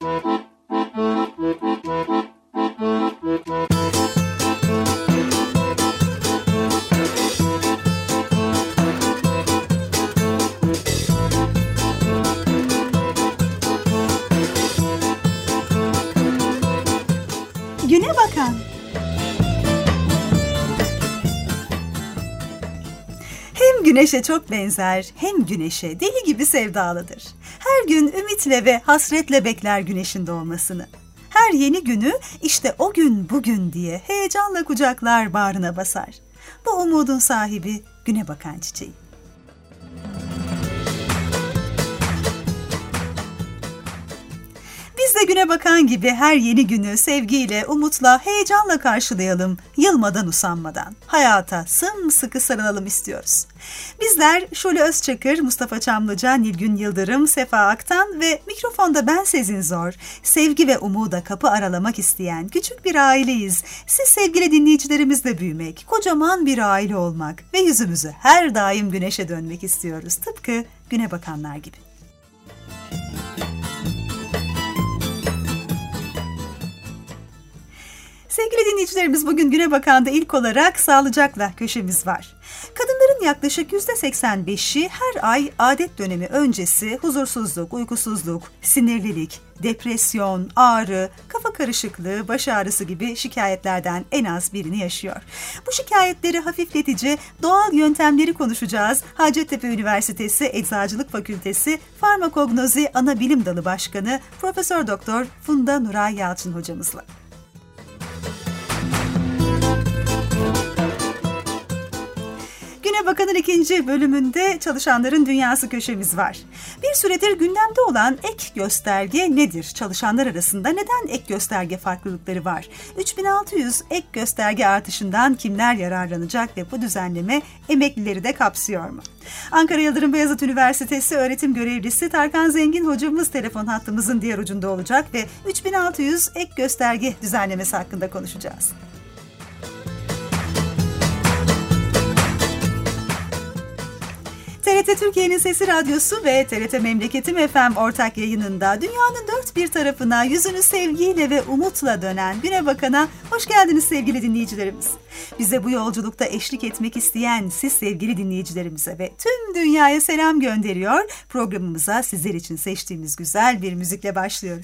Güne bakan. Hem güneşe çok benzer, hem güneşe deli gibi sevdalıdır. Her gün ümitle ve hasretle bekler güneşin doğmasını. Her yeni günü işte o gün bugün diye heyecanla kucaklar, bağrına basar. Bu umudun sahibi güne bakan çiçeği. Biz de güne bakan gibi her yeni günü sevgiyle, umutla, heyecanla karşılayalım, yılmadan usanmadan. Hayata sımsıkı sarılalım istiyoruz. Bizler Şule Özçakır, Mustafa Çamlıca, Nilgün Yıldırım, Sefa Aktan ve mikrofonda ben Sezin Zor, sevgi ve umuda kapı aralamak isteyen küçük bir aileyiz. Siz sevgili dinleyicilerimizle büyümek, kocaman bir aile olmak ve yüzümüzü her daim güneşe dönmek istiyoruz. Tıpkı güne bakanlar gibi. Sevgili dinleyicilerimiz, bugün Güne Bakan'da ilk olarak Sağlıcakla köşemiz var. Kadınların yaklaşık %85'i her ay adet dönemi öncesi huzursuzluk, uykusuzluk, sinirlilik, depresyon, ağrı, kafa karışıklığı, baş ağrısı gibi şikayetlerden en az birini yaşıyor. Bu şikayetleri hafifletici doğal yöntemleri konuşacağız. Hacettepe Üniversitesi Eczacılık Fakültesi Farmakognozi Anabilim Dalı Başkanı Profesör Doktor Funda Nuray Yalçın hocamızla. Güne Bakan'ın 2. bölümünde Çalışanların Dünyası köşemiz var. Bir süredir gündemde olan ek gösterge nedir? Çalışanlar arasında neden ek gösterge farklılıkları var? 3600 ek gösterge artışından kimler yararlanacak ve bu düzenleme emeklileri de kapsıyor mu? Ankara Yıldırım Beyazıt Üniversitesi öğretim görevlisi Tarkan Zengin hocamız telefon hattımızın diğer ucunda olacak ve 3600 ek gösterge düzenlemesi hakkında konuşacağız. TRT Türkiye'nin Sesi Radyosu ve TRT Memleketim FM ortak yayınında dünyanın dört bir tarafına yüzünü sevgiyle ve umutla dönen Güne Bakan'a hoş geldiniz sevgili dinleyicilerimiz. Bize bu yolculukta eşlik etmek isteyen siz sevgili dinleyicilerimize ve tüm dünyaya selam gönderiyor. Programımıza sizler için seçtiğimiz güzel bir müzikle başlıyoruz.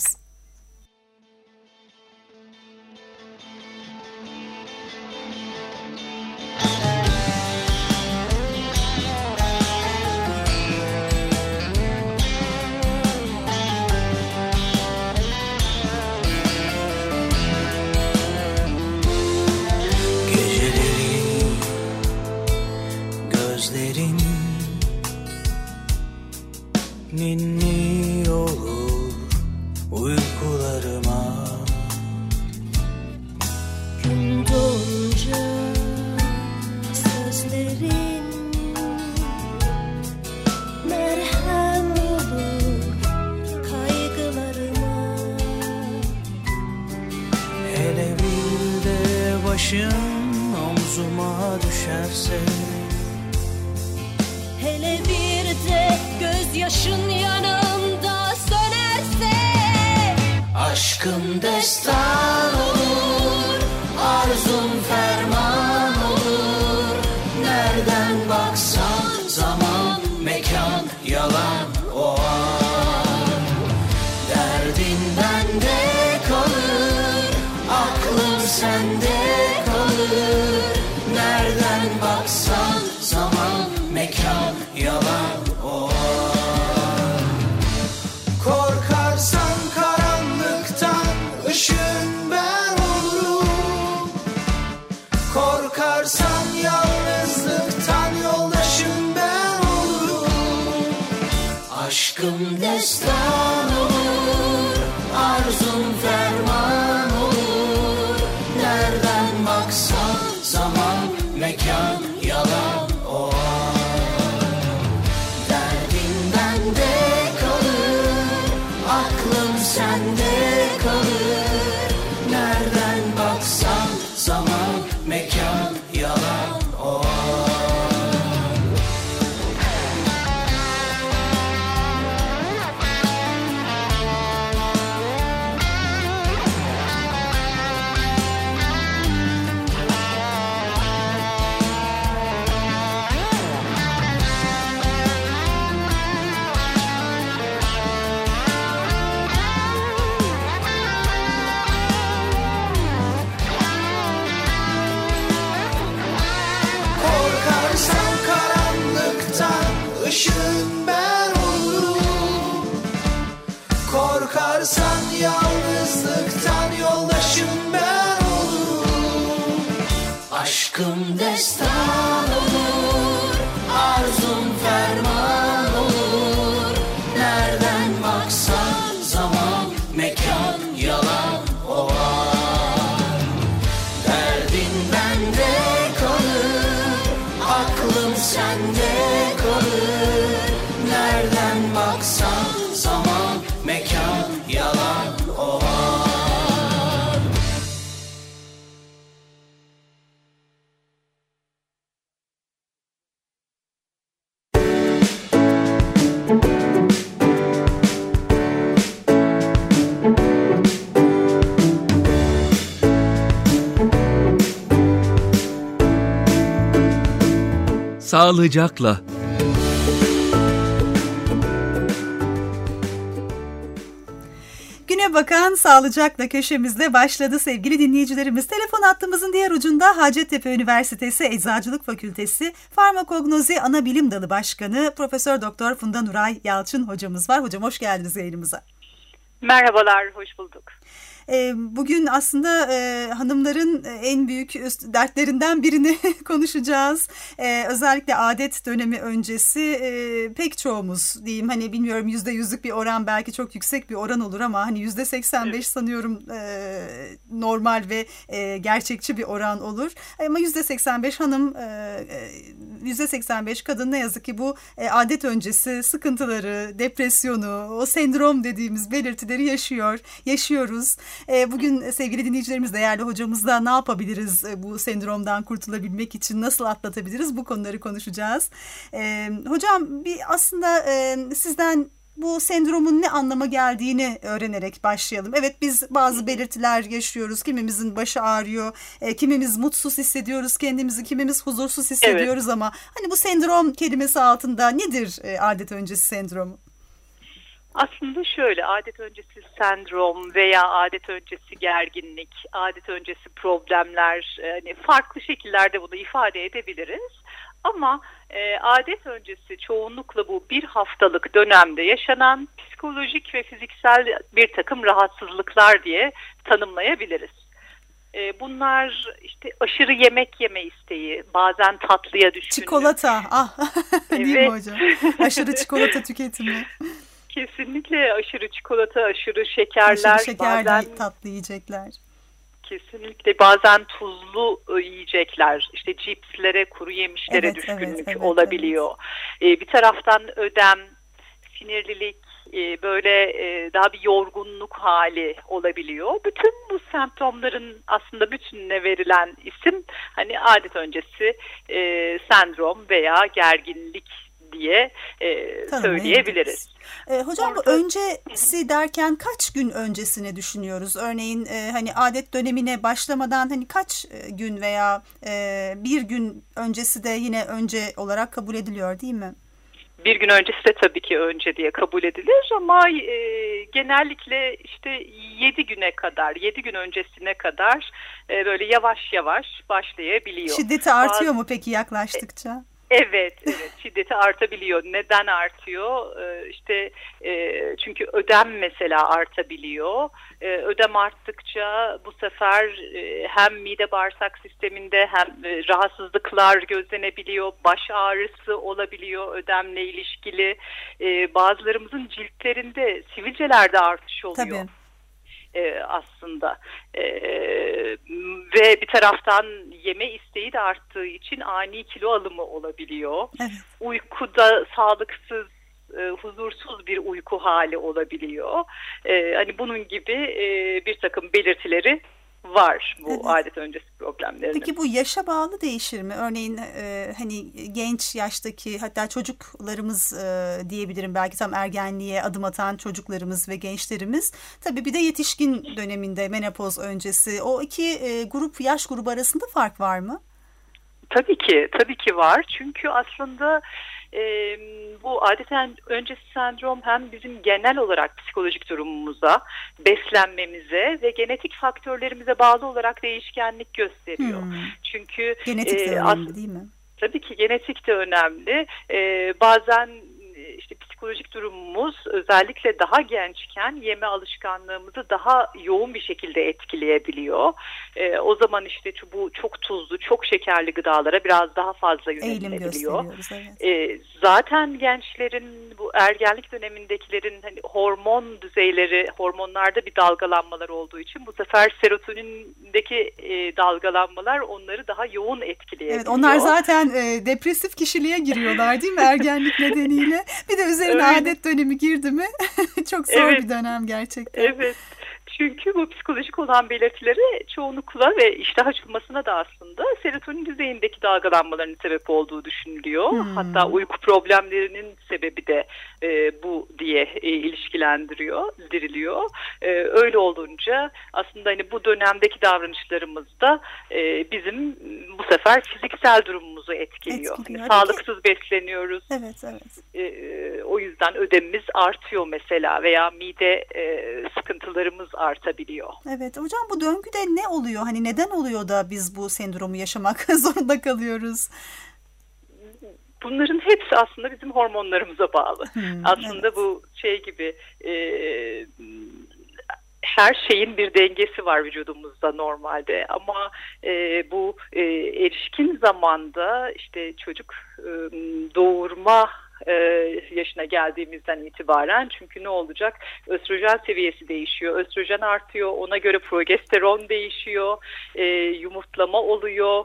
Ninni olur uykularıma. Gün doğunca sözlerin merhem olur kaygılarıma. Hele bir de başın omzuma düşerse, hele bir de gözyaşın yanımda sönerse, aşkım destan olur, arzum ferman olur. Nereden baksan zaman, mekan, yalan o an. Derdin bende kalır, aklım sende kalır. Nereden baksan zaman, mekan, yalan o an. Korkarsan karanlıktan ışığın ben olurum. Korkarsan yalnızlıktan yoldaşın ben olurum. Aşkım destan olur, arzum ferman olur. Nereden baksan zaman, mekan, yalan o an. Derdin bende kalır, aklım sende kalır. Nereden baksan zaman, mekan, yalan o an. destan olur, arzun ferman olur. Nereden baksan zaman, mekan, yalan o an. Derdin bende kalır, aklım sende kalır. Nereden baksan zaman, mekan, yalan o an. Sağlıcakla. Güne bakan sağlıcakla köşemizde başladı sevgili dinleyicilerimiz. Telefon hattımızın diğer ucunda Hacettepe Üniversitesi Eczacılık Fakültesi Farmakognozi Anabilim Dalı Başkanı Profesör Doktor Funda Nuray Yalçın hocamız var. Hocam hoş geldiniz yayınımıza. Merhabalar, hoş bulduk. Bugün aslında hanımların en büyük dertlerinden birini konuşacağız. Özellikle adet dönemi öncesi pek çoğumuz diyeyim, hani bilmiyorum %100'lük bir oran, belki çok yüksek bir oran olur ama hani %85 sanıyorum normal ve gerçekçi bir oran olur. Ama %85 hanım, %85 kadın ne yazık ki bu adet öncesi sıkıntıları, depresyonu, o sendrom dediğimiz belirtileri yaşıyoruz. Bugün sevgili dinleyicilerimiz, değerli hocamızla ne yapabiliriz bu sendromdan kurtulabilmek için, nasıl atlatabiliriz, bu konuları konuşacağız. Hocam bir aslında sizden bu sendromun ne anlama geldiğini öğrenerek başlayalım. Evet, biz bazı belirtiler yaşıyoruz. Kimimizin başı ağrıyor, kimimiz mutsuz hissediyoruz kendimizi, kimimiz huzursuz hissediyoruz, evet. Ama hani bu sendrom kelimesi altında nedir adet öncesi sendromu? Aslında şöyle, adet öncesi sendrom veya adet öncesi gerginlik, adet öncesi problemler, hani farklı şekillerde bunu ifade edebiliriz. Ama adet öncesi çoğunlukla bu bir haftalık dönemde yaşanan psikolojik ve fiziksel bir takım rahatsızlıklar diye tanımlayabiliriz. Bunlar işte aşırı yemek yeme isteği, bazen tatlıya düşkünlük. Çikolata, değil mi hocam? Aşırı çikolata tüketimi. Kesinlikle aşırı çikolata, aşırı şekerler, aşırı şekerli bazen tatlı yiyecekler. Kesinlikle bazen tuzlu yiyecekler, işte cipslere, kuru yemişlere düşkünlük olabiliyor. Evet. Bir taraftan ödem, sinirlilik, böyle daha bir yorgunluk hali olabiliyor. Bütün bu semptomların aslında bütününe verilen isim hani adet öncesi sendrom veya gerginlik diye söyleyebiliriz. Hocam bu öncesi derken kaç gün öncesine düşünüyoruz? Örneğin hani adet dönemine başlamadan hani kaç gün veya bir gün öncesi de yine önce olarak kabul ediliyor değil mi? Bir gün öncesi de tabii ki önce diye kabul edilir ama genellikle işte 7 güne kadar, 7 gün öncesine kadar böyle yavaş yavaş başlayabiliyor. Şiddeti artıyor mu peki yaklaştıkça? Evet, şiddeti artabiliyor. Neden artıyor? Çünkü ödem mesela artabiliyor. Ödem arttıkça bu sefer hem mide bağırsak sisteminde hem rahatsızlıklar gözlenebiliyor. Baş ağrısı olabiliyor ödemle ilişkili. Bazılarımızın ciltlerinde, sivilcelerde artış oluyor. Tabii. Aslında ve bir taraftan yeme isteği de arttığı için ani kilo alımı olabiliyor. Evet. Uykuda sağlıksız, huzursuz bir uyku hali olabiliyor. Hani bunun gibi bir takım belirtileri var bu, evet. Adet öncesi problemlerinin. Peki bu yaşa bağlı değişir mi? Örneğin hani genç yaştaki, hatta çocuklarımız diyebilirim, belki tam ergenliğe adım atan çocuklarımız ve gençlerimiz. Tabii bir de yetişkin döneminde, menopoz öncesi, o iki yaş grubu arasında fark var mı? Tabii ki var. Çünkü aslında bu adeten öncesi sendrom hem bizim genel olarak psikolojik durumumuza, beslenmemize ve genetik faktörlerimize bağlı olarak değişkenlik gösteriyor. Çünkü genetik de önemli değil mi? Tabii ki genetik de önemli. Bazen işte psikolojik durumumuz özellikle daha gençken yeme alışkanlığımızı daha yoğun bir şekilde etkileyebiliyor. O zaman işte bu çok tuzlu, çok şekerli gıdalara biraz daha fazla yönelilebiliyor. Evet. Zaten gençlerin, bu ergenlik dönemindekilerin hani hormon düzeyleri, hormonlarda bir dalgalanmalar olduğu için bu sefer serotonindeki dalgalanmalar onları daha yoğun etkileyebiliyor. Evet, onlar zaten depresif kişiliğe giriyorlar değil mi ergenlik nedeniyle? Bir de üzerine adet dönemi girdi mi çok zor bir dönem gerçekten. Evet. Çünkü bu psikolojik olan belirtileri çoğunlukla ve iştah açılmasına da aslında serotonin düzeyindeki dalgalanmaların sebep olduğu düşünülüyor. Hatta uyku problemlerinin sebebi de bu diye ilişkilendiriliyor. Öyle olunca aslında hani bu dönemdeki davranışlarımızda bizim bu sefer fiziksel durumumuzu etkiliyor. Hani sağlıksız besleniyoruz. Evet. O yüzden ödemimiz artıyor mesela veya mide sıkıntılarımız artabiliyor. Evet hocam, bu döngüde ne oluyor? Hani neden oluyor da biz bu sendromu yaşamak zorunda kalıyoruz? Bunların hepsi aslında bizim hormonlarımıza bağlı. Aslında bu şey gibi her şeyin bir dengesi var vücudumuzda normalde ama bu erişkin zamanda işte çocuk doğurma yaşına geldiğimizden itibaren, çünkü ne olacak? Östrojen seviyesi değişiyor. Östrojen artıyor. Ona göre progesteron değişiyor. Yumurtlama oluyor.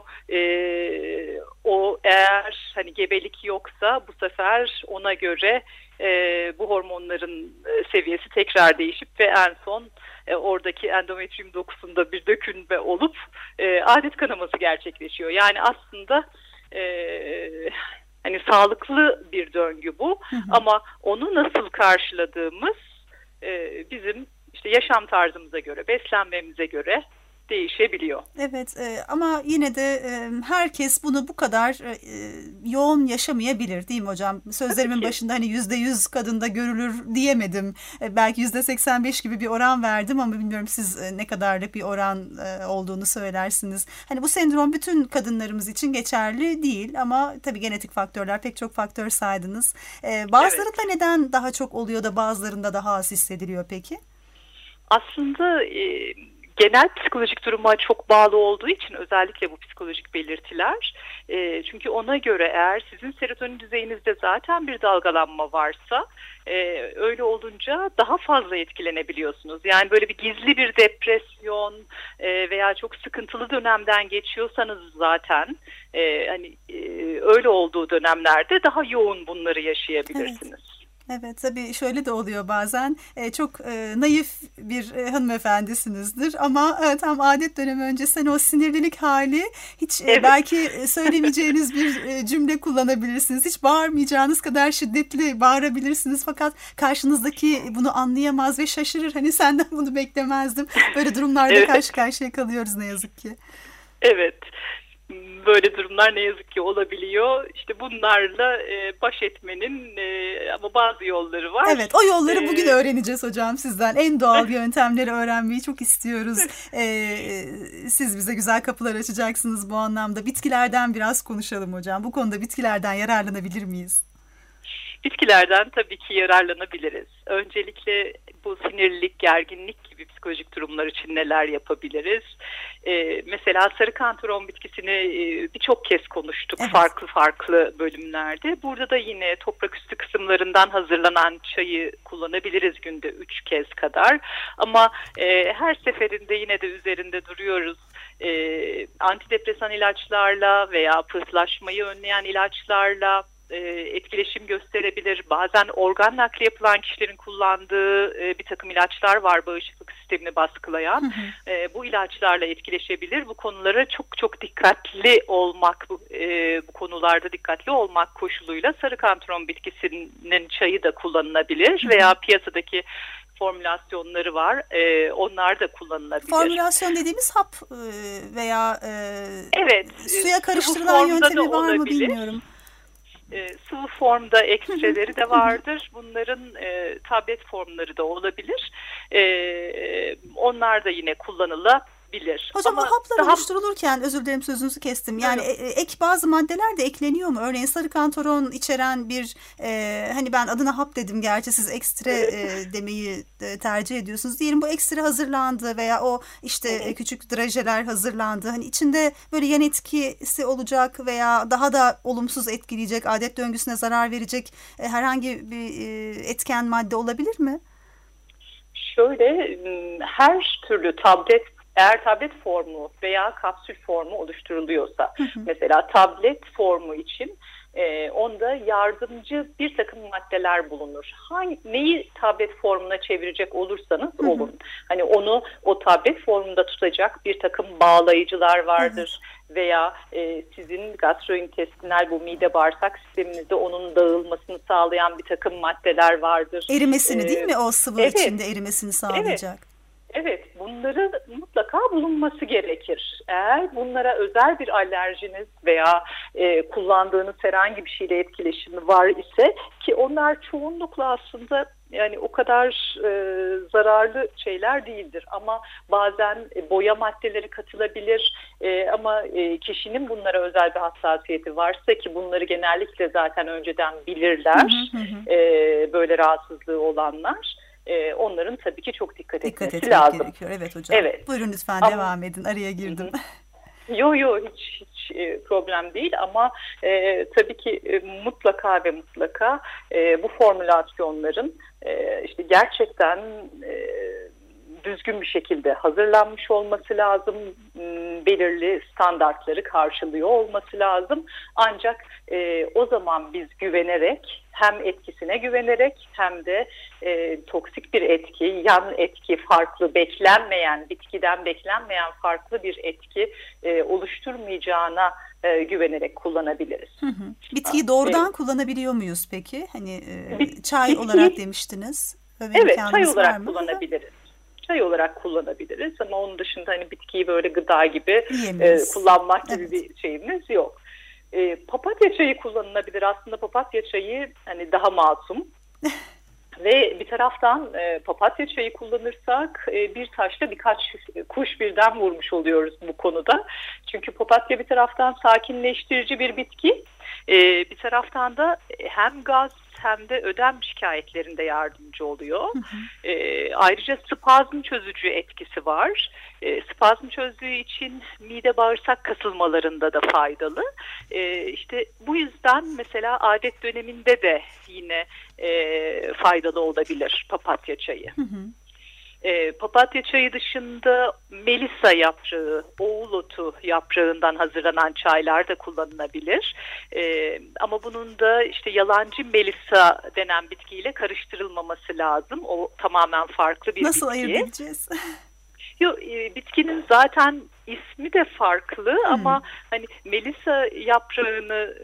O eğer hani gebelik yoksa bu sefer ona göre bu hormonların seviyesi tekrar değişip ve en son oradaki endometrium dokusunda bir dökülme olup adet kanaması gerçekleşiyor. Yani aslında hani sağlıklı bir döngü bu, ama onu nasıl karşıladığımız bizim işte yaşam tarzımıza göre, beslenmemize göre değişebiliyor. Evet, ama yine de herkes bunu bu kadar yoğun yaşamayabilir değil mi hocam? Sözlerimin başında hani %100 kadında görülür diyemedim. Belki %85 gibi bir oran verdim ama bilmiyorum siz ne kadarlık bir oran olduğunu söylersiniz. Hani bu sendrom bütün kadınlarımız için geçerli değil ama tabii genetik faktörler, pek çok faktör saydınız. Bazılarında neden daha çok oluyor da bazılarında daha az hissediliyor peki? Aslında genel psikolojik duruma çok bağlı olduğu için özellikle bu psikolojik belirtiler, çünkü ona göre eğer sizin serotonin düzeyinizde zaten bir dalgalanma varsa öyle olunca daha fazla etkilenebiliyorsunuz. Yani böyle bir gizli bir depresyon veya çok sıkıntılı dönemden geçiyorsanız zaten hani öyle olduğu dönemlerde daha yoğun bunları yaşayabilirsiniz. Evet. Evet, tabii şöyle de oluyor bazen, çok naif bir hanımefendisinizdir ama tam adet dönemi öncesi hani o sinirlilik hali hiç belki söylemeyeceğiniz bir cümle kullanabilirsiniz. Hiç bağırmayacağınız kadar şiddetli bağırabilirsiniz fakat karşınızdaki bunu anlayamaz ve şaşırır. Hani senden bunu beklemezdim. Böyle durumlarda karşı karşıya kalıyoruz ne yazık ki. Evet. Böyle durumlar ne yazık ki olabiliyor. İşte bunlarla baş etmenin ama bazı yolları var. Evet, o yolları bugün öğreneceğiz hocam sizden. En doğal yöntemleri öğrenmeyi çok istiyoruz. Siz bize güzel kapılar açacaksınız bu anlamda. Bitkilerden biraz konuşalım hocam. Bu konuda bitkilerden yararlanabilir miyiz? Bitkilerden tabii ki yararlanabiliriz. Öncelikle bu sinirlilik, gerginlik gibi psikolojik durumlar için neler yapabiliriz? Mesela sarı kantaron bitkisini birçok kez konuştuk farklı bölümlerde. Burada da yine toprak üstü kısımlarından hazırlanan çayı kullanabiliriz günde 3 kez kadar. Ama her seferinde yine de üzerinde duruyoruz. Antidepresan ilaçlarla veya pıhtılaşmayı önleyen ilaçlarla etkileşim gösterebilir. Bazen organ nakli yapılan kişilerin kullandığı bir takım ilaçlar var bağışıklık sistemini baskılayan. Bu ilaçlarla etkileşebilir. Bu konulara çok dikkatli olmak, bu konularda dikkatli olmak koşuluyla sarı kantaron bitkisinin çayı da kullanılabilir veya piyasadaki formülasyonları var. Onlar da kullanılabilir. Formülasyon dediğimiz hap veya suya karıştırılan yöntemi var olabilir. mı bilmiyorum. Sıvı formda ekstreleri de vardır. Bunların tablet formları da olabilir. Onlar da yine kullanılabilir. olabilir. Hocam ama o haplar oluşturulurken, özür dilerim sözünüzü kestim. Yani ek bazı maddeler de ekleniyor mu? Örneğin sarı kantaron içeren bir hani ben adına hap dedim, gerçi siz ekstra demeyi tercih ediyorsunuz. Diyelim bu ekstra hazırlandı veya o işte küçük drajeler hazırlandı. Hani içinde böyle yan etkisi olacak veya daha da olumsuz etkileyecek, adet döngüsüne zarar verecek herhangi bir etken madde olabilir mi? Şöyle, her türlü tablet, eğer tablet formu veya kapsül formu oluşturuluyorsa, mesela tablet formu için onda yardımcı bir takım maddeler bulunur. Neyi tablet formuna çevirecek olursanız olun. Hani onu o tablet formunda tutacak bir takım bağlayıcılar vardır. Veya sizin gastrointestinal, bu mide bağırsak sisteminizde onun dağılmasını sağlayan bir takım maddeler vardır. Erimesini değil mi? O sıvı içinde erimesini sağlayacak. Evet, bunların mutlaka bulunması gerekir. Eğer bunlara özel bir alerjiniz veya kullandığınız herhangi bir şeyle etkileşimi var ise, ki onlar çoğunlukla aslında yani o kadar zararlı şeyler değildir. Ama bazen boya maddeleri katılabilir ama kişinin bunlara özel bir hassasiyeti varsa, ki bunları genellikle zaten önceden bilirler böyle rahatsızlığı olanlar. Onların tabii ki çok dikkat etmesi lazım. Gerekiyor. Evet hocam. Evet. Buyurun lütfen devam edin. Araya girdim. Yo hiç problem değil ama tabii ki mutlaka ve mutlaka bu formülasyonların işte gerçekten düzgün bir şekilde hazırlanmış olması lazım. Belirli standartları karşılıyor olması lazım. Ancak o zaman biz güvenerek, hem etkisine güvenerek hem de toksik bir etki, yan etki, farklı beklenmeyen, bitkiden beklenmeyen farklı bir etki oluşturmayacağına güvenerek kullanabiliriz. Bitkiyi doğrudan kullanabiliyor muyuz peki? Hani çay olarak demiştiniz. Evet, çay olarak kullanabiliriz. Çay olarak kullanabiliriz ama onun dışında hani bitkiyi böyle gıda gibi kullanmak gibi bir şeyimiz yok. Papatya çayı kullanılabilir. Aslında papatya çayı hani daha masum. Ve bir taraftan papatya çayı kullanırsak bir taşla birkaç kuş birden vurmuş oluyoruz bu konuda. Çünkü papatya bir taraftan sakinleştirici bir bitki. Bir taraftan da hem gaz hem de ödem şikayetlerinde yardımcı oluyor. Ayrıca spazm çözücü etkisi var. Spazm çözdüğü için mide bağırsak kasılmalarında da faydalı. İşte bu yüzden mesela adet döneminde de yine faydalı olabilir papatya çayı. Papatya çayı dışında melisa yaprağı, oğul otu yaprağından hazırlanan çaylar da kullanılabilir. Ama bunun da işte yalancı melisa denen bitkiyle karıştırılmaması lazım. O tamamen farklı bir Nasıl bitki. Nasıl ayırt edeceğiz? Yok, bitkinin zaten ismi de farklı ama hani melisa yaprağını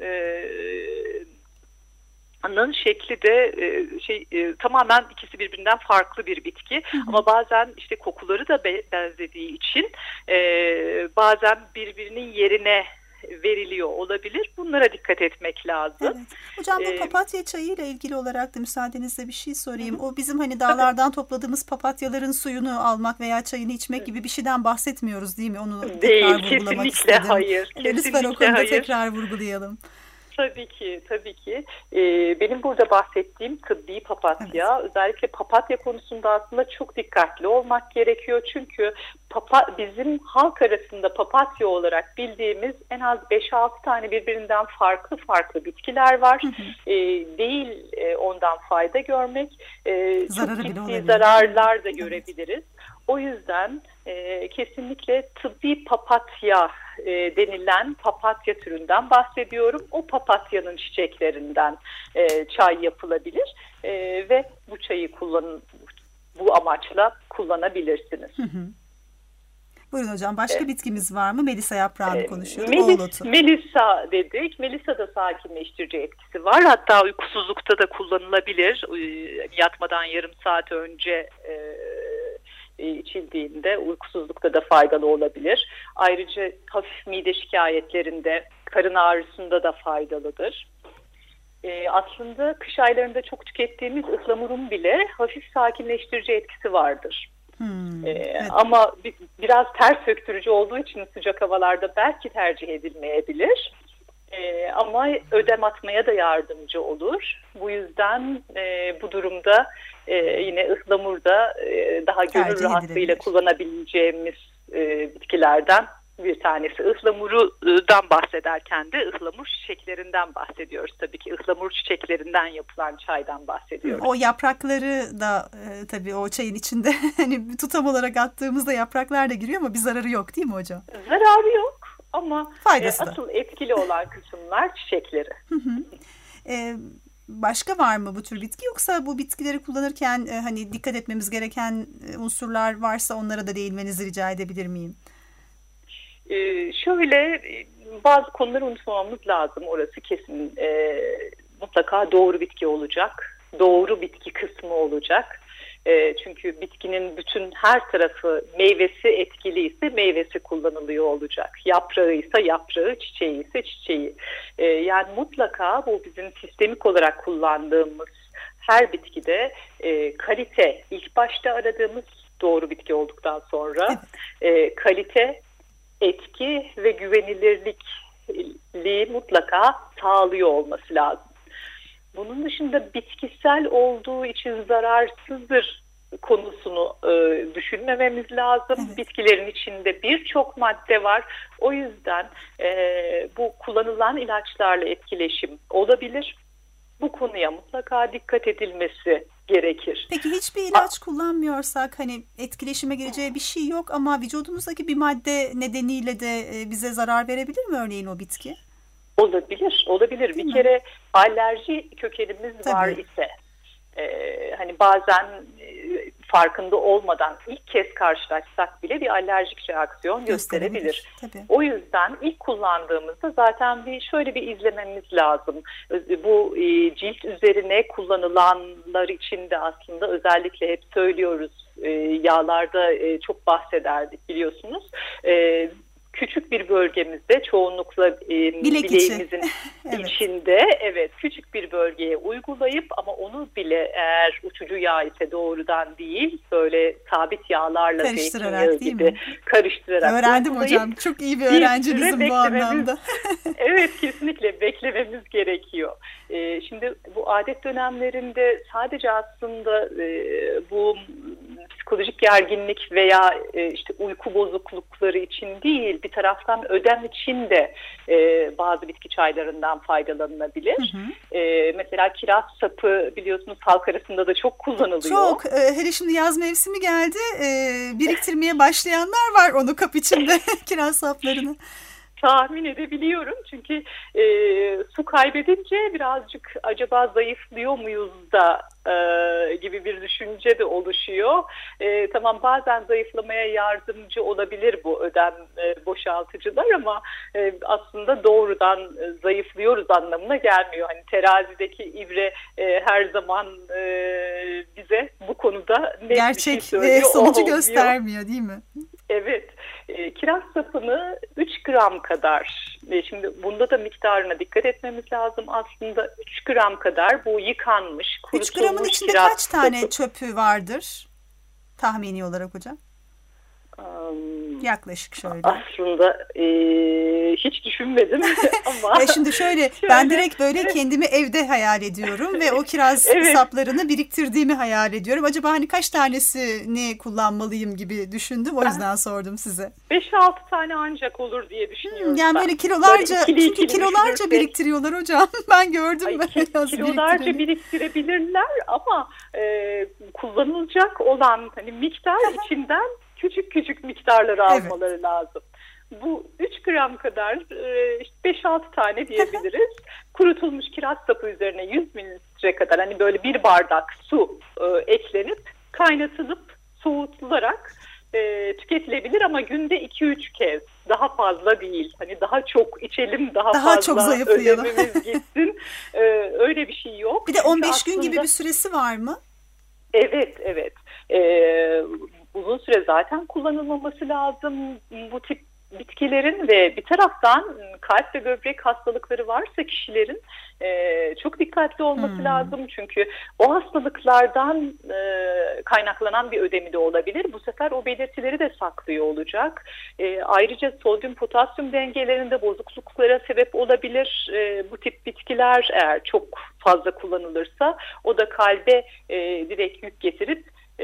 anın şekli de tamamen ikisi birbirinden farklı bir bitki. Ama bazen işte kokuları da benzediği için bazen birbirinin yerine veriliyor olabilir. Bunlara dikkat etmek lazım. Evet. Hocam bu papatya çayı ile ilgili olarak da müsaadenizle bir şey sorayım. O bizim hani dağlardan topladığımız papatyaların suyunu almak veya çayını içmek gibi bir şeyden bahsetmiyoruz değil mi? Onu tekrar vurgulamak kesinlikle istedim. Hayır. Lütfen o konuda tekrar vurgulayalım. Tabii ki. Benim burada bahsettiğim tıbbi papatya. Evet. Özellikle papatya konusunda aslında çok dikkatli olmak gerekiyor. Çünkü bizim halk arasında papatya olarak bildiğimiz en az 5-6 tane birbirinden farklı bitkiler var. Değil ondan fayda görmek. Çok ciddi zararlar da görebiliriz. O yüzden kesinlikle tıbbi papatya denilen papatya türünden bahsediyorum. O papatyanın çiçeklerinden çay yapılabilir ve bu çayı bu amaçla kullanabilirsiniz. Buyurun hocam, başka bitkimiz var mı? Melisa yaprağını konuşuyoruz. Melisa dedik. Melisa da sakinleştirici etkisi var. Hatta uykusuzlukta da kullanılabilir. Yatmadan yarım saat önce içildiğinde uykusuzlukta da faydalı olabilir. Ayrıca hafif mide şikayetlerinde, karın ağrısında da faydalıdır. Aslında kış aylarında çok tükettiğimiz ıhlamurun bile hafif sakinleştirici etkisi vardır. Evet. Ama biraz ters söktürücü olduğu için sıcak havalarda belki tercih edilmeyebilir. Ama ödem atmaya da yardımcı olur. Bu yüzden bu durumda yine ıhlamur da daha gönül rahatlığıyla kullanabileceğimiz bitkilerden bir tanesi. Ihlamurdan bahsederken de ıhlamur çiçeklerinden bahsediyoruz. Tabii ki ıhlamur çiçeklerinden yapılan çaydan bahsediyoruz. O yaprakları da tabii o çayın içinde hani tutam olarak attığımızda yapraklar da giriyor ama bir zararı yok değil mi hocam? Zararı yok ama faydası asıl etkili olan kısımlar çiçekleri. Başka var mı bu tür bitki, yoksa bu bitkileri kullanırken hani dikkat etmemiz gereken unsurlar varsa onlara da değinmenizi rica edebilir miyim? Şöyle bazı konuları unutmamamız lazım, orası kesin. Mutlaka doğru bitki olacak, doğru bitki kısmı olacak. Çünkü bitkinin bütün her tarafı, meyvesi etkiliyse meyvesi kullanılıyor olacak. Yaprağıysa yaprağı, çiçeği ise çiçeği. Yani mutlaka bu bizim sistemik olarak kullandığımız her bitkide kalite, ilk başta aradığımız doğru bitki olduktan sonra kalite, etki ve güvenilirlikliği mutlaka sağlıyor olması lazım. Bunun dışında bitkisel olduğu için zararsızdır konusunu düşünmememiz lazım. Evet. Bitkilerin içinde birçok madde var. O yüzden bu kullanılan ilaçlarla etkileşim olabilir. Bu konuya mutlaka dikkat edilmesi gerekir. Peki hiçbir ilaç kullanmıyorsak, hani etkileşime gireceği bir şey yok ama vücudumuzdaki bir madde nedeniyle de bize zarar verebilir mi örneğin o bitki? Olabilir. Bir kere alerji kökenimiz var ise, hani bazen farkında olmadan ilk kez karşılaşsak bile bir alerjik reaksiyon gösterebilir. O yüzden ilk kullandığımızda zaten şöyle bir izlememiz lazım. Bu cilt üzerine kullanılanlar için de aslında özellikle hep söylüyoruz, yağlarda çok bahsederdik biliyorsunuz. Küçük bir bölgemizde, çoğunlukla bileğimizin içinde küçük bir bölgeye uygulayıp, ama onu bile eğer uçucu yağ ise doğrudan değil, böyle sabit yağlarla zeytinyağı gibi karıştırarak öğrendim hocam. Çok iyi bir öğrencinizim bu anlamda. Evet, kesinlikle beklememiz gerekiyor. Şimdi bu adet dönemlerinde sadece aslında bu psikolojik gerginlik veya işte uyku bozuklukları için değil, bir taraftan ödem için de bazı bitki çaylarından faydalanılabilir. Mesela kiraz sapı biliyorsunuz halk arasında da çok kullanılıyor. Çok. Hele şimdi yaz mevsimi geldi. Biriktirmeye başlayanlar var onu kap içinde kiraz saplarını. Tahmin edebiliyorum çünkü su kaybedince birazcık acaba zayıflıyor muyuz da gibi bir düşünce de oluşuyor. Tamam, bazen zayıflamaya yardımcı olabilir bu ödem boşaltıcılar ama aslında doğrudan zayıflıyoruz anlamına gelmiyor. Hani terazideki ibre her zaman bize bu konuda net gerçek bir şey söylüyor. sonucu göstermiyor değil mi? Evet. Kiraz sapını 3 gram kadar, şimdi bunda da miktarına dikkat etmemiz lazım. Aslında 3 gram kadar bu yıkanmış, kurutulmuş 3 gramın içinde kiraz kaç tane sapı çöpü vardır tahmini olarak hocam? Yaklaşık şöyle. Aslında hiç düşünmedim ama. Şimdi şöyle ben direkt böyle kendimi evde hayal ediyorum ve o kiraz saplarını biriktirdiğimi hayal ediyorum. Acaba hani kaç tanesini kullanmalıyım gibi düşündüm. O yüzden sordum size. 5-6 tane ancak olur diye düşünüyorum. Yani böyle kilolarca, böyle çünkü kilolarca biriktiriyorlar hocam. Ben gördüm. Kilolarca biriktirebilirler ama kullanılacak olan hani miktar içinden küçük küçük miktarları almaları lazım. Bu 3 gram kadar 5-6 tane diyebiliriz. Kurutulmuş kiraz sapı üzerine 100 mililitre kadar, hani böyle bir bardak su eklenip kaynatılıp soğutularak tüketilebilir ama günde 2-3 kez, daha fazla değil. Hani daha çok içelim, daha fazla çok zayıflayalım. ödememiz gitsin. Öyle bir şey yok. Bir de 15 gün gibi bir süresi var mı? Evet. Uzun süre zaten kullanılmaması lazım bu tip bitkilerin ve bir taraftan kalp ve böbrek hastalıkları varsa kişilerin çok dikkatli olması lazım. Çünkü o hastalıklardan kaynaklanan bir ödemi de olabilir. Bu sefer o belirtileri de saklıyor olacak. Ayrıca sodyum potasyum dengelerinde bozukluklara sebep olabilir. Bu tip bitkiler eğer çok fazla kullanılırsa o da kalbe direkt yük getirip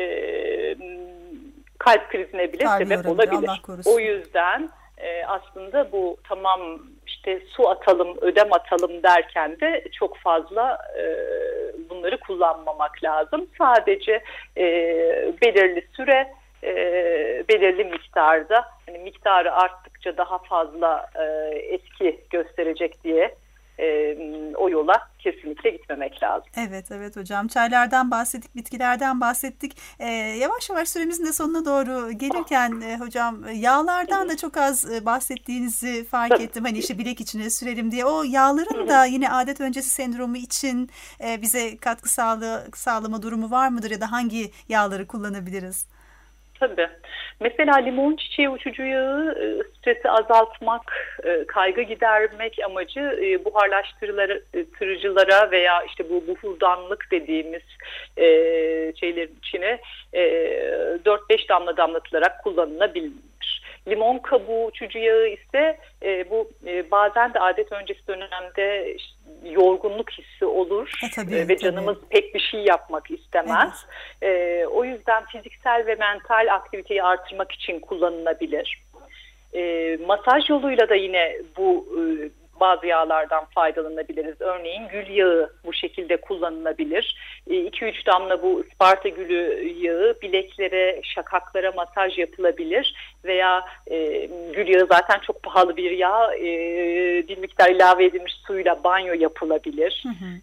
kalp krizine bile sebep olabilir. O yüzden aslında bu tamam işte su atalım, ödem atalım derken de çok fazla bunları kullanmamak lazım. Sadece belirli süre, belirli miktarda, hani miktarı arttıkça daha fazla etki gösterecek diye o yola kesinlikle gitmemek lazım. Evet hocam. Çaylardan bahsettik, bitkilerden bahsettik. Yavaş yavaş süremizin de sonuna doğru gelirken hocam yağlardan da çok az bahsettiğinizi fark ettim. Hani işte bilek içine sürelim diye. O yağların da yine adet öncesi sendromu için bize katkı sağlama durumu var mıdır ya da hangi yağları kullanabiliriz? Tabii. Mesela limon çiçeği uçucu yağı stresi azaltmak, kaygı gidermek amacı buharlaştırıcılara veya işte bu buhurdanlık dediğimiz şeylerin içine 4-5 damla damlatılarak kullanılabilir. Limon kabuğu uçucu yağı ise bu bazen de adet öncesi dönemde yorgunluk hissi olur ve canımız pek bir şey yapmak istemez. Evet. O yüzden fiziksel ve mental aktiviteyi artırmak için kullanılabilir. Masaj yoluyla da yine bu bazı yağlardan faydalanabiliriz. Örneğin gül yağı bu şekilde kullanılabilir. 2-3 damla bu Isparta gülü yağı bileklere, şakaklara masaj yapılabilir. Veya gül yağı zaten çok pahalı bir yağ. Bir miktar ilave edilmiş suyla banyo yapılabilir.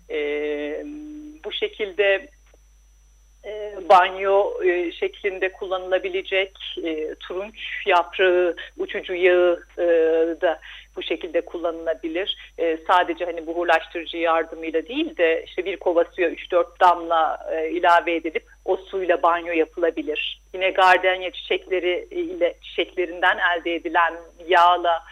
Bu şekilde banyo şeklinde kullanılabilecek turunç yaprağı, uçucu yağı da bu şekilde kullanılabilir. Sadece hani buhurlaştırıcı yardımıyla değil de işte bir kova suya 3-4 damla ilave edilip o suyla banyo yapılabilir. Yine gardenya çiçeklerinden elde edilen yağla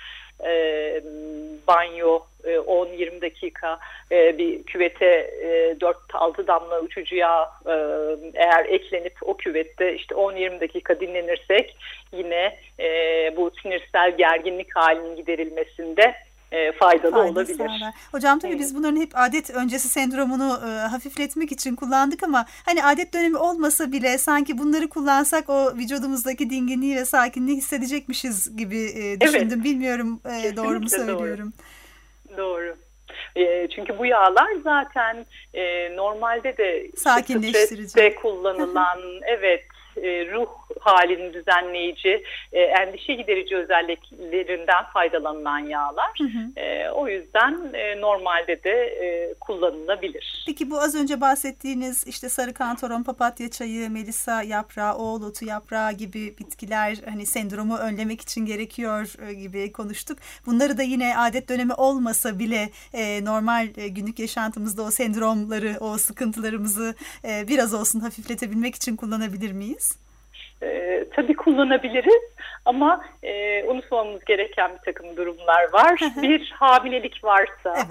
banyo 10-20 dakika bir küvete 4-6 damla uçucu yağ eğer eklenip o küvette işte 10-20 dakika dinlenirsek yine bu sinirsel gerginlik halinin giderilmesinde faydalı olabilir. Sağlar. Hocam tabii biz bunların hep adet öncesi sendromunu hafifletmek için kullandık ama hani adet dönemi olmasa bile sanki bunları kullansak o vücudumuzdaki dinginliği ve sakinliği hissedecekmişiz gibi düşündüm. Evet. Bilmiyorum doğru mu söylüyorum? Doğru. Çünkü bu yağlar zaten normalde de sakinleştirici kullanılan ruh halini düzenleyici, endişe giderici özelliklerinden faydalanılan yağlar. O yüzden normalde de kullanılabilir. Peki bu az önce bahsettiğiniz işte sarı kantaron, papatya çayı, melisa yaprağı, oğul otu yaprağı gibi bitkiler hani sendromu önlemek için gerekiyor gibi konuştuk. Bunları da yine adet dönemi olmasa bile normal günlük yaşantımızda o sendromları, o sıkıntılarımızı biraz olsun hafifletebilmek için kullanabilir miyiz? Tabii kullanabiliriz ama unutmamamız gereken bir takım durumlar var. Bir hamilelik varsa,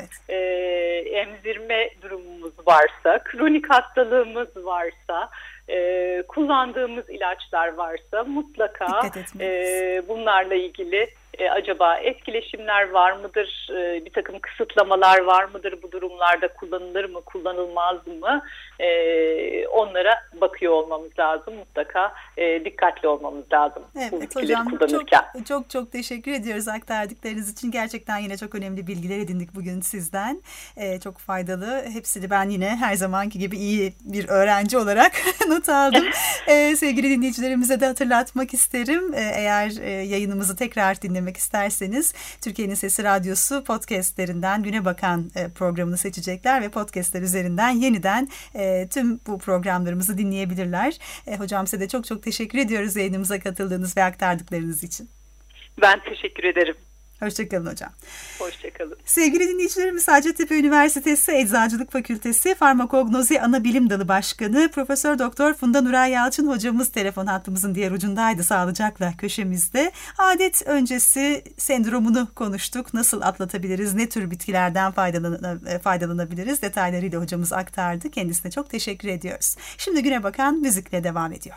emzirme durumumuz varsa, kronik hastalığımız varsa, kullandığımız ilaçlar varsa mutlaka bunlarla ilgili acaba etkileşimler var mıdır, bir takım kısıtlamalar var mıdır bu durumlarda, kullanılır mı, kullanılmaz mı, onlara bakıyor olmamız lazım, mutlaka dikkatli olmamız lazım bu bitkileri kullanırken. Çok teşekkür ediyoruz aktardıklarınız için. Gerçekten yine çok önemli bilgiler edindik bugün sizden. Çok faydalı. Hepsini ben yine her zamanki gibi iyi bir öğrenci olarak not aldım. Sevgili dinleyicilerimize de hatırlatmak isterim. Eğer yayınımızı tekrar dinlemek isterseniz Türkiye'nin Sesi Radyosu podcastlerinden Güne Bakan programını seçecekler ve podcastler üzerinden yeniden tüm bu programlarımızı dinleyebilirler. Hocam size de çok teşekkür ediyoruz yayınımıza katıldığınız ve aktardıklarınız için. Ben teşekkür ederim. Hoşçakalın hocam. Hoşçakalın. Sevgili dinleyicilerimiz, Hacettepe Üniversitesi Eczacılık Fakültesi Farmakognozi Anabilim Dalı Başkanı Profesör Doktor Funda Nuray Yalçın hocamız telefon hattımızın diğer ucundaydı, sağlıcakla köşemizde. Adet öncesi sendromunu konuştuk. Nasıl atlatabiliriz? Ne tür bitkilerden faydalanabiliriz? Detaylarıyla hocamız aktardı. Kendisine çok teşekkür ediyoruz. Şimdi güne bakan müzikle devam ediyor.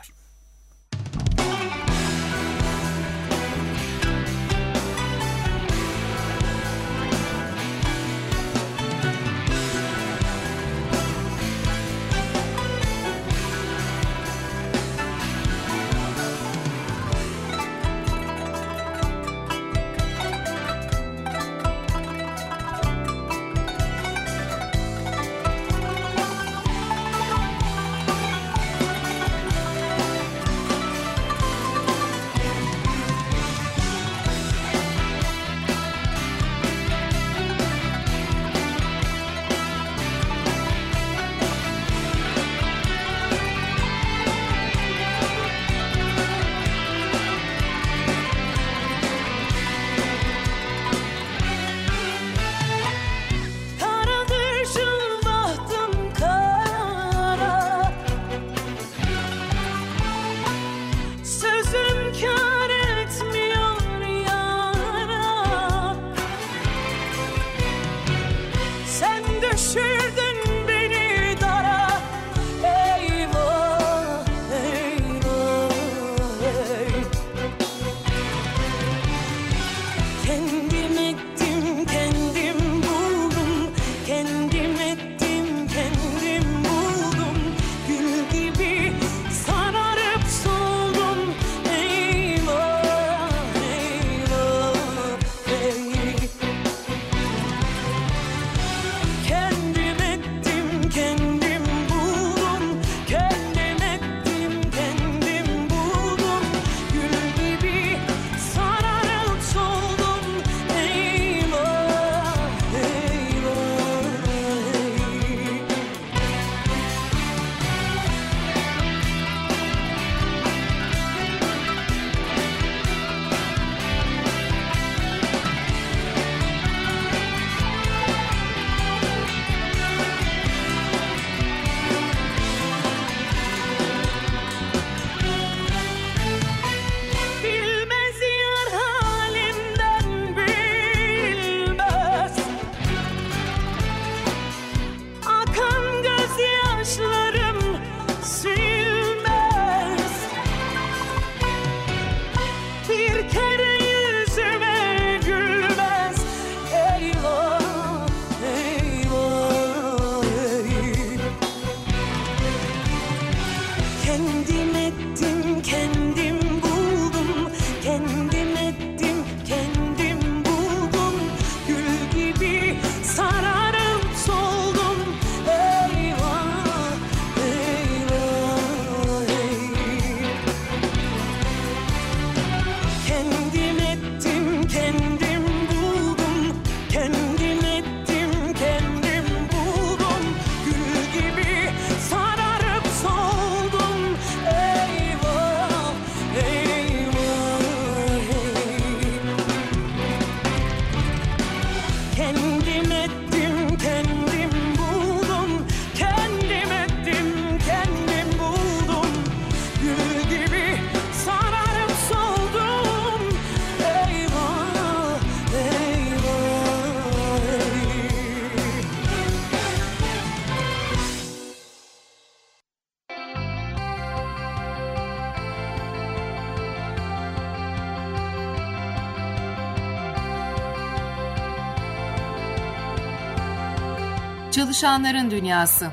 Çalışanların Dünyası.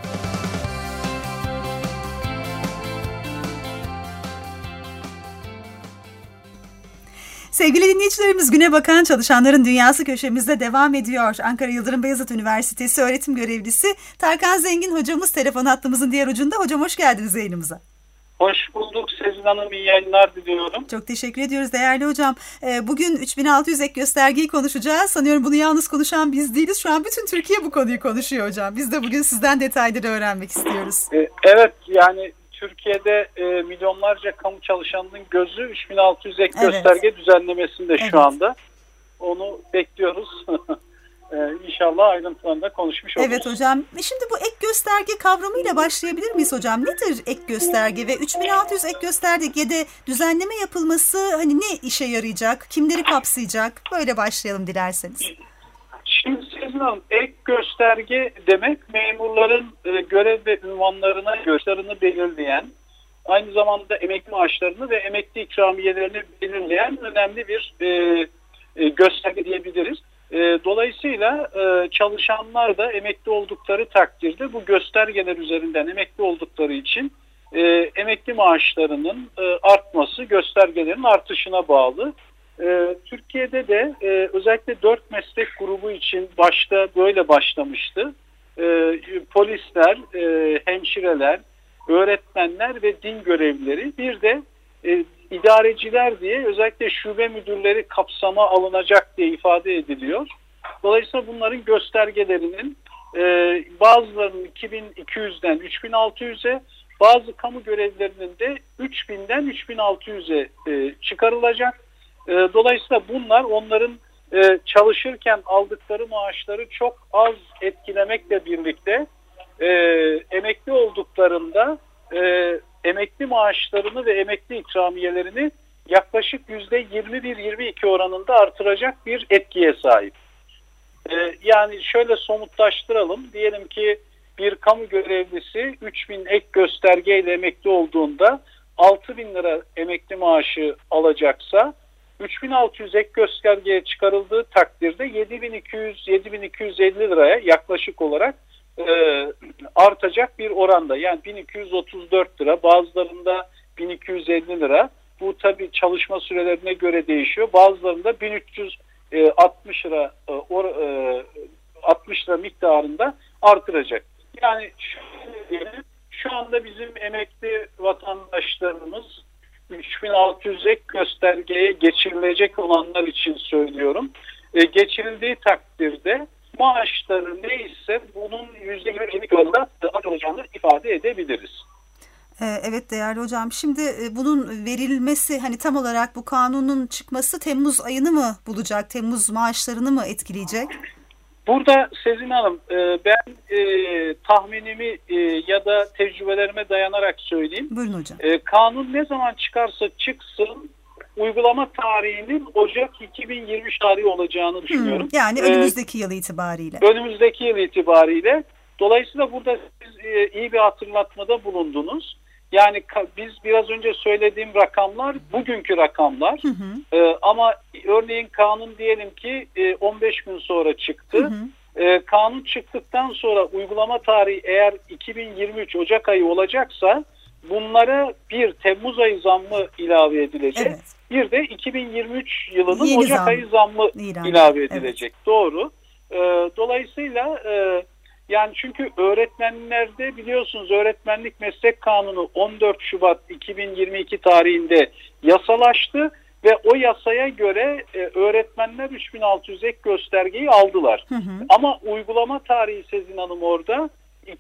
Sevgili dinleyicilerimiz, Güne Bakan Çalışanların Dünyası köşemizde devam ediyor. Ankara Yıldırım Beyazıt Üniversitesi öğretim görevlisi Tarkan Zengin hocamız telefon hattımızın diğer ucunda. Hocam hoş geldiniz yayınımıza. Hoş bulduk Sezin Hanım, iyi yayınlar diliyorum. Çok teşekkür ediyoruz değerli hocam. Bugün 3600 ek göstergeyi konuşacağız. Sanıyorum bunu yalnız konuşan biz değiliz. Şu an bütün Türkiye bu konuyu konuşuyor hocam. Biz de bugün sizden detayları öğrenmek istiyoruz. Evet, yani Türkiye'de milyonlarca kamu çalışanının gözü 3600 ek gösterge düzenlemesinde şu anda. Onu bekliyoruz. İnşallah ayrıntılarında konuşmuş oluruz. Evet hocam. Şimdi bu ek gösterge kavramıyla başlayabilir miyiz hocam? Nedir ek gösterge ve 3600 ek göstergede düzenleme yapılması hani ne işe yarayacak? Kimleri kapsayacak? Böyle başlayalım dilerseniz. Şimdi Sezin Hanım, ek gösterge demek memurların görev ve ünvanlarına gösterini belirleyen, aynı zamanda emekli maaşlarını ve emekli ikramiyelerini belirleyen önemli bir gösterge diyebiliriz. Dolayısıyla çalışanlar da emekli oldukları takdirde bu göstergeler üzerinden emekli oldukları için emekli maaşlarının artması göstergelerin artışına bağlı. Türkiye'de de özellikle 4 meslek grubu için başta böyle başlamıştı. Polisler, hemşireler, öğretmenler ve din görevlileri, bir de idareciler diye özellikle şube müdürleri kapsama alınacak diye ifade ediliyor. Dolayısıyla bunların göstergelerinin bazılarının 2200'den 3600'e, bazı kamu görevlilerinin de 3000'den 3600'e çıkarılacak. Dolayısıyla bunlar onların çalışırken aldıkları maaşları çok az etkilemekle birlikte emekli olduklarında emekli maaşlarını ve emekli ikramiyelerini yaklaşık %21-22 oranında artıracak bir etkiye sahip. Yani şöyle somutlaştıralım. Diyelim ki bir kamu görevlisi 3000 ek göstergeyle emekli olduğunda 6000 lira emekli maaşı alacaksa 3600 ek göstergeye çıkarıldığı takdirde 7200-7250 liraya yaklaşık olarak artacak bir oranda. Yani 1234 lira, bazılarında 1250 lira. Bu tabii çalışma sürelerine göre değişiyor. Bazılarında 1360 lira 60 lira miktarında artıracak. Yani şu anda bizim emekli vatandaşlarımız 3600 ek göstergeye geçirilecek olanlar için söylüyorum. Geçirildiği takdirde maaşları neyse bunun %20 oranında artacağını ifade edebiliriz. Evet değerli hocam. Şimdi bunun verilmesi hani tam olarak bu kanunun çıkması Temmuz ayını mı bulacak? Temmuz maaşlarını mı etkileyecek? Burada Sezin Hanım ben tahminimi ya da tecrübelerime dayanarak söyleyeyim. Buyurun hocam. Kanun ne zaman çıkarsa çıksın uygulama tarihinin Ocak 2023 tarihi olacağını düşünüyorum. Yani önümüzdeki yıl itibariyle. Önümüzdeki yıl itibariyle. Dolayısıyla burada siz iyi bir hatırlatmada bulundunuz. Yani biz biraz önce söylediğim rakamlar bugünkü rakamlar. Ama örneğin kanun diyelim ki 15 gün sonra çıktı. Kanun çıktıktan sonra uygulama tarihi eğer 2023 Ocak ayı olacaksa bunlara bir Temmuz ayı zammı ilave edilecek. Evet. Bir de 2023 yılının yeni Ocak ayı zammı ilave edilecek. Evet. Doğru. Dolayısıyla yani çünkü öğretmenlerde biliyorsunuz öğretmenlik meslek kanunu 14 Şubat 2022 tarihinde yasalaştı ve o yasaya göre öğretmenler 3600 ek göstergeyi aldılar. Ama uygulama tarihi Sezin Hanım orada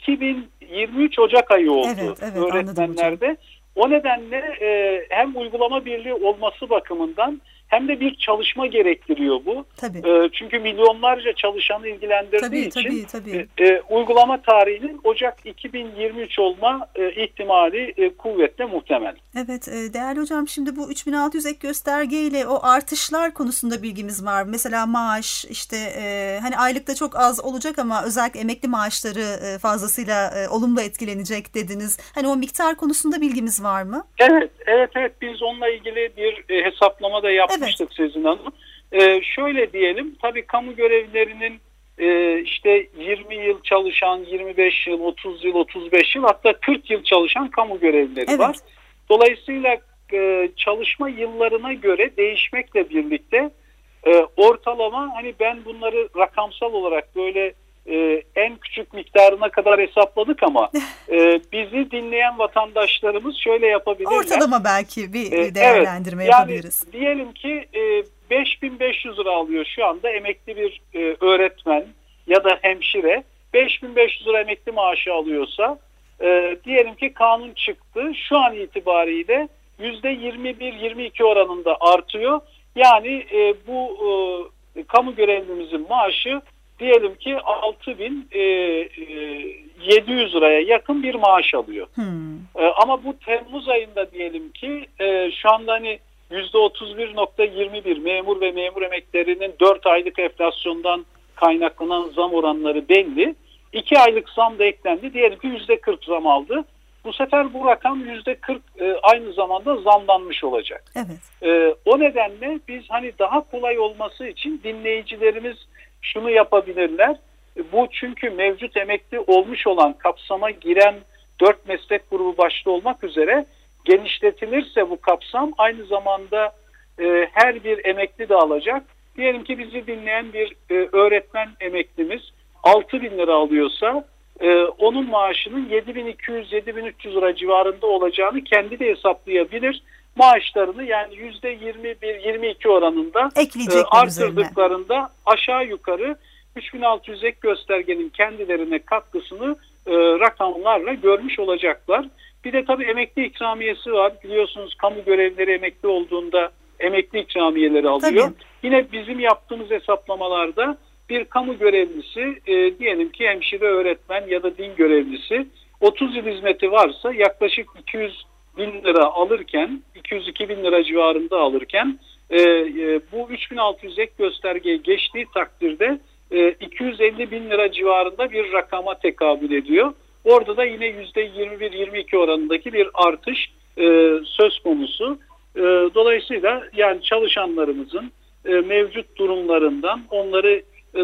2023 Ocak ayı oldu öğretmenlerde. O nedenle hem uygulama birliği olması bakımından hem de bir çalışma gerektiriyor bu. Çünkü milyonlarca çalışanı ilgilendirdiği için uygulama tarihinin Ocak 2023 olma ihtimali kuvvetle muhtemel. Evet değerli hocam şimdi bu 3600 ek göstergeyle o artışlar konusunda bilgimiz var. Mesela maaş işte hani aylıkta çok az olacak ama özellikle emekli maaşları fazlasıyla olumlu etkilenecek dediniz. Hani o miktar konusunda bilgimiz var mı? Evet biz onunla ilgili bir hesaplama da yapmıştık Sezin Hanım. Şöyle diyelim tabii kamu görevlilerinin işte 20 yıl çalışan, 25 yıl, 30 yıl, 35 yıl hatta 40 yıl çalışan kamu görevlileri var. Dolayısıyla çalışma yıllarına göre değişmekle birlikte ortalama hani ben bunları rakamsal olarak böyle en küçük miktarına kadar hesapladık ama bizi dinleyen vatandaşlarımız şöyle yapabilirler. Ortalama belki bir değerlendirme yapabiliriz. Yani diyelim ki 5500 lira alıyor şu anda emekli bir öğretmen ya da hemşire 5500 lira emekli maaşı alıyorsa diyelim ki kanun çıktı şu an itibariyle %21-22 oranında artıyor. Yani bu kamu görevlimizin maaşı diyelim ki 6.700 liraya yakın bir maaş alıyor. Ama bu Temmuz ayında diyelim ki şu anda hani %31.21 memur ve memur emeklilerinin 4 aylık enflasyondan kaynaklanan zam oranları belli. 2 aylık zam da eklendi. Diyelim ki %40 zam aldı. Bu sefer bu rakam %40 aynı zamanda zamlanmış olacak. Evet. O nedenle biz hani daha kolay olması için dinleyicilerimiz şunu yapabilirler. Bu çünkü mevcut emekli olmuş olan kapsama giren 4 meslek grubu başta olmak üzere genişletilirse bu kapsam aynı zamanda her bir emekli de alacak. Diyelim ki bizi dinleyen bir öğretmen emeklimiz 6.000 lira alıyorsa onun maaşının 7.200-7.300 lira civarında olacağını kendi de hesaplayabilir. Maaşlarını yani %21-22 oranında artırdıklarında aşağı yukarı 3.600 ek göstergenin kendilerine katkısını rakamlarla görmüş olacaklar. Bir de tabii emekli ikramiyesi var. Biliyorsunuz kamu görevlileri emekli olduğunda emekli ikramiyeleri alıyor. Tabii. Yine bizim yaptığımız hesaplamalarda bir kamu görevlisi diyelim ki hemşire, öğretmen ya da din görevlisi 30 yıl hizmeti varsa yaklaşık 200.000 lira alırken 202.000 lira civarında alırken bu 3.600 ek göstergeye geçtiği takdirde 250.000 lira civarında bir rakama tekabül ediyor. Orada da yine %21-22 oranındaki bir artış söz konusu. Dolayısıyla yani çalışanlarımızın mevcut durumlarından onları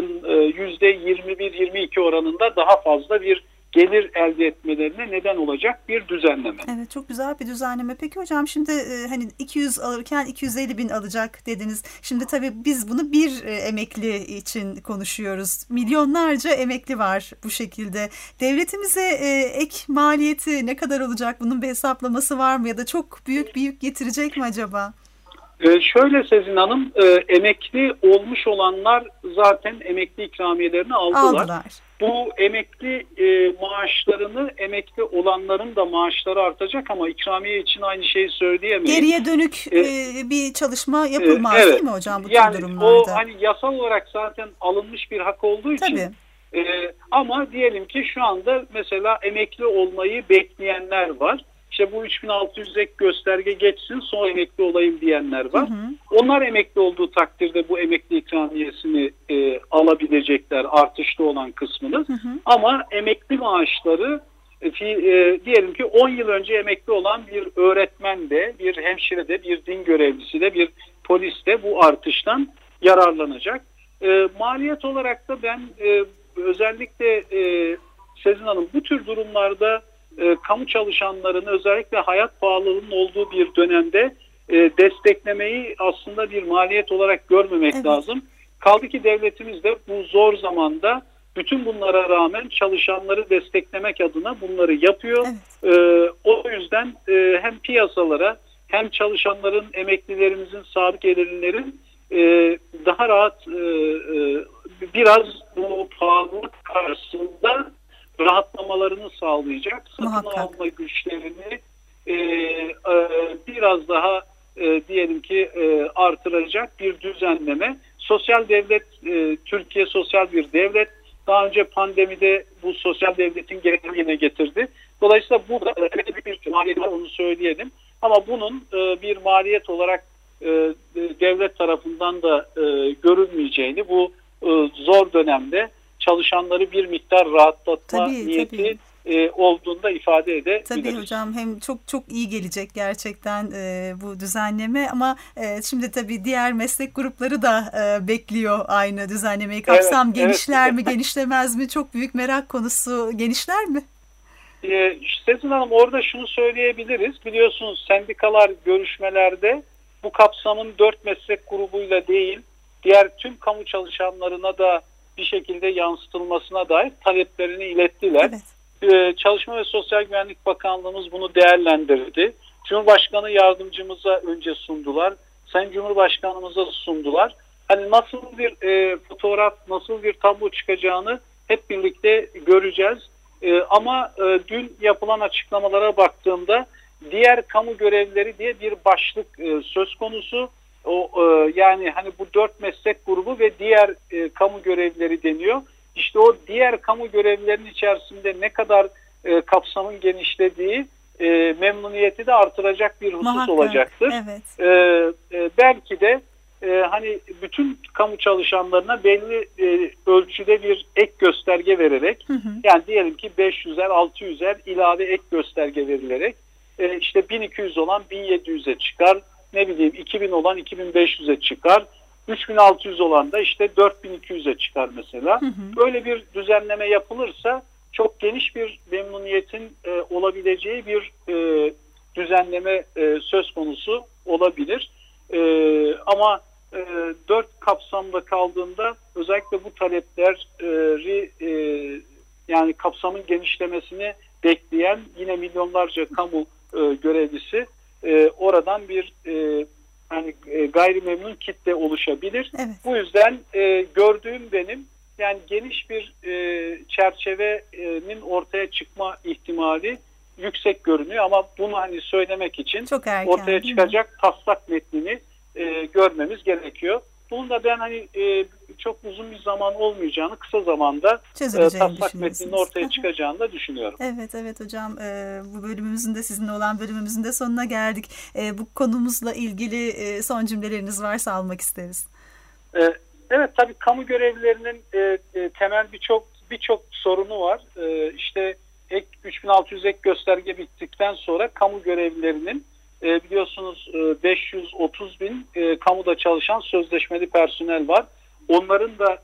%21-22 oranında daha fazla bir gelir elde etmelerine neden olacak bir düzenleme. Evet, çok güzel bir düzenleme. Peki hocam şimdi hani 200 alırken 250.000 alacak dediniz. Şimdi tabii biz bunu bir emekli için konuşuyoruz. Milyonlarca emekli var bu şekilde. Devletimize ek maliyeti ne kadar olacak? Bunun bir hesaplaması var mı ya da çok büyük bir yük getirecek mi acaba? Şöyle Sezin Hanım, emekli olmuş olanlar zaten emekli ikramiyelerini aldılar. Bu emekli maaşlarını emekli olanların da maaşları artacak ama ikramiye için aynı şeyi söyleyemeyiz. Geriye dönük bir çalışma yapılmaz evet, değil mi hocam bu yani tür durumlarda? O hani yasal olarak zaten alınmış bir hak olduğu için. Ama diyelim ki şu anda mesela emekli olmayı bekleyenler var. İşte bu 3.600 ek gösterge geçsin sonra emekli olayım diyenler var. Onlar emekli olduğu takdirde bu emekli ikramiyesini alabilecekler, artışta olan kısmını. Ama emekli maaşları diyelim ki 10 yıl önce emekli olan bir öğretmen de, bir hemşire de, bir din görevlisi de, bir polis de bu artıştan yararlanacak. Maliyet olarak da ben özellikle Sezin Hanım bu tür durumlarda kamu çalışanlarını özellikle hayat pahalılığının olduğu bir dönemde desteklemeyi aslında bir maliyet olarak görmemek lazım. Kaldı ki devletimiz de bu zor zamanda bütün bunlara rağmen çalışanları desteklemek adına bunları yapıyor. O yüzden hem piyasalara hem çalışanların, emeklilerimizin, sabit gelirlilerin daha rahat biraz bu pahalılık karşısında rahatlamalarını sağlayacak. Satın alma güçlerini biraz daha diyelim ki artıracak bir düzenleme. Sosyal devlet, Türkiye sosyal bir devlet. Daha önce pandemide bu sosyal devletin gereklerini getirdi. Dolayısıyla burada bir maliyet var, onu söyleyelim. Ama bunun bir maliyet olarak devlet tarafından da görülmeyeceğini, bu zor dönemde çalışanları bir miktar rahatlatma niyeti olduğunda ifade edebiliriz. Tabii hocam, hem çok iyi gelecek gerçekten bu düzenleme ama şimdi tabii diğer meslek grupları da bekliyor aynı düzenlemeyi. Kapsam genişler mi, genişlemez mi? Çok büyük merak konusu. Genişler mi? Sezin Hanım, orada şunu söyleyebiliriz. Biliyorsunuz sendikalar görüşmelerde bu kapsamın 4 meslek grubuyla değil, diğer tüm kamu çalışanlarına da bir şekilde yansıtılmasına dair taleplerini ilettiler. Çalışma ve Sosyal Güvenlik Bakanlığımız bunu değerlendirdi. Cumhurbaşkanı yardımcımıza önce sundular. Sayın Cumhurbaşkanımıza sundular. Hani nasıl bir fotoğraf, nasıl bir tablo çıkacağını hep birlikte göreceğiz. Ama dün yapılan açıklamalara baktığımda diğer kamu görevlileri diye bir başlık söz konusu. yani hani bu 4 meslek grubu ve diğer kamu görevlileri deniyor. İşte o diğer kamu görevlilerinin içerisinde ne kadar kapsamın genişlediği memnuniyeti de artıracak bir husus Muhakkak, olacaktır. evet. Belki de hani bütün kamu çalışanlarına belli ölçüde bir ek gösterge vererek, yani diyelim ki 500'er 600'er ilave ek gösterge verilerek işte 1200 olan 1700'e çıkar, ne bileyim 2000 olan 2500'e çıkar, 3600 olan da işte 4200'e çıkar mesela. Böyle bir düzenleme yapılırsa çok geniş bir memnuniyetin olabileceği bir düzenleme söz konusu olabilir. Ama 4 kapsamda kaldığında özellikle bu talepleri yani kapsamın genişlemesini bekleyen yine milyonlarca kamu görevlisi oradan bir hani gayrimemnun kitle oluşabilir. Evet. Bu yüzden gördüğüm benim yani geniş bir çerçevenin ortaya çıkma ihtimali yüksek görünüyor ama bunu hani söylemek için çok erken, ortaya çıkacak taslak metnini görmemiz gerekiyor. Bunu da ben hani çok uzun bir zaman olmayacağını, kısa zamanda taslak metninin ortaya çıkacağını da düşünüyorum. Evet hocam, bu bölümümüzün de sizinle olan bölümümüzün de sonuna geldik. Bu konumuzla ilgili son cümleleriniz varsa almak isteriz. Evet, tabii kamu görevlilerinin temel birçok sorunu var. İşte 3600 ek gösterge bittikten sonra kamu görevlilerinin biliyorsunuz 530 bin kamuda çalışan sözleşmeli personel var. Onların da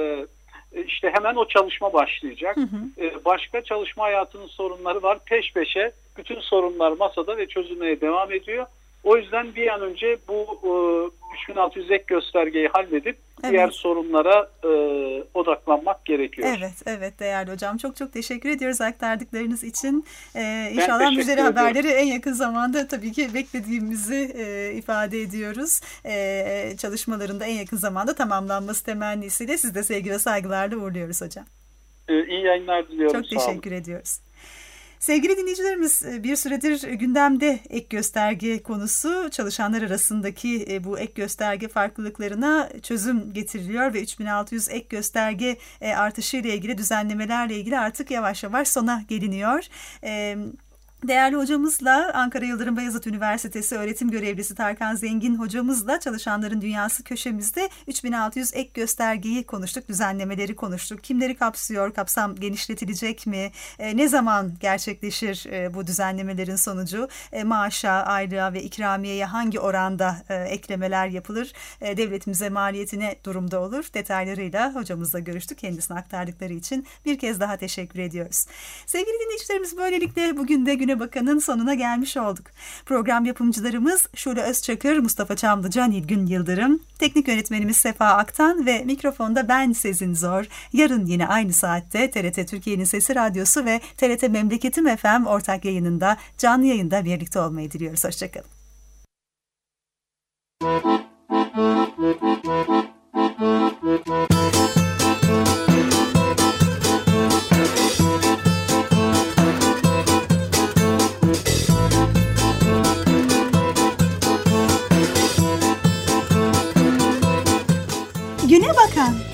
işte hemen o çalışma başlayacak. Başka çalışma hayatının sorunları var. Peş peşe bütün sorunlar masada ve çözülmeye devam ediyor. O yüzden bir an önce bu 3600 ek göstergeyi halledip diğer sorunlara odaklanmak gerekiyor. Evet değerli hocam. Çok teşekkür ediyoruz aktardıklarınız için. İnşallah müjdeli haberleri en yakın zamanda tabii ki beklediğimizi ifade ediyoruz. Çalışmalarında en yakın zamanda tamamlanması temennisiyle siz de sevgi ve saygılarla uğurluyoruz hocam. İyi yayınlar diliyorum. Çok teşekkür ediyoruz. Sevgili dinleyicilerimiz, bir süredir gündemde ek gösterge konusu, çalışanlar arasındaki bu ek gösterge farklılıklarına çözüm getiriliyor ve 3600 ek gösterge artışıyla ilgili düzenlemelerle ilgili artık yavaş yavaş sona geliniyor. Değerli hocamızla Ankara Yıldırım Beyazıt Üniversitesi öğretim görevlisi Tarkan Zengin hocamızla Çalışanların Dünyası köşemizde 3600 ek göstergeyi konuştuk, düzenlemeleri konuştuk. Kimleri kapsıyor, kapsam genişletilecek mi, ne zaman gerçekleşir bu düzenlemelerin sonucu, maaşa, aylığa ve ikramiyeye hangi oranda eklemeler yapılır, devletimize maliyetine durumda olur detaylarıyla hocamızla görüştük. Kendisine aktardıkları için bir kez daha teşekkür ediyoruz. Sevgili dinleyicilerimiz, böylelikle bugün de Güne Bakan'ın sonuna gelmiş olduk. Program yapımcılarımız Şule Özçakır, Mustafa Çamlıca, Nilgün Yıldırım, teknik yönetmenimiz Sefa Aktan ve mikrofonda ben Sezin Zor. Yarın yine aynı saatte TRT Türkiye'nin Sesi Radyosu ve TRT Memleketim FM ortak yayınında, canlı yayında birlikte olmayı diliyoruz. Hoşçakalın. Güne Bakan.